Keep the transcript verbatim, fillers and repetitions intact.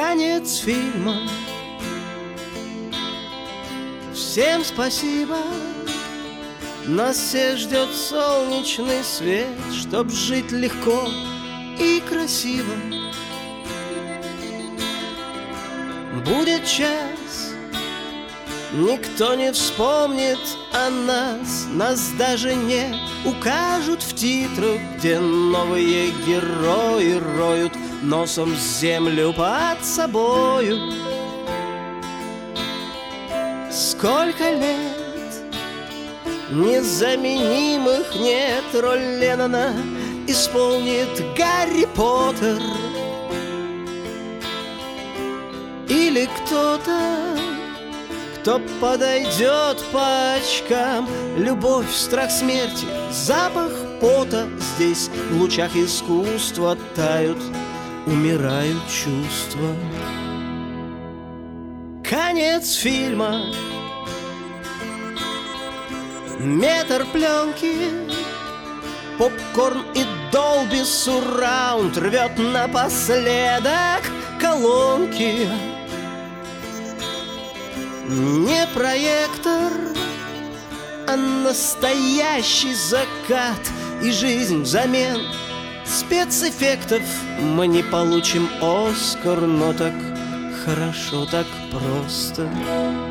Конец фильма. Всем спасибо. Нас всех ждет солнечный свет, чтоб жить легко и красиво. Будет час, никто не вспомнит о нас, нас даже не укажут в титрах, где новые герои роют носом землю под собою. Сколько лет незаменимых нет, роль Леннона исполнит Гарри Поттер или кто-то, кто подойдет по очкам. Любовь, страх смерти, запах пота. Здесь в лучах искусства тают, умирают чувства. Конец фильма. Метр пленки, попкорн и Dolby Surround рвет напоследок колонки. Не проектор, а настоящий закат и жизнь взамен спецэффектов. Мы не получим Оскар, но так хорошо, так просто.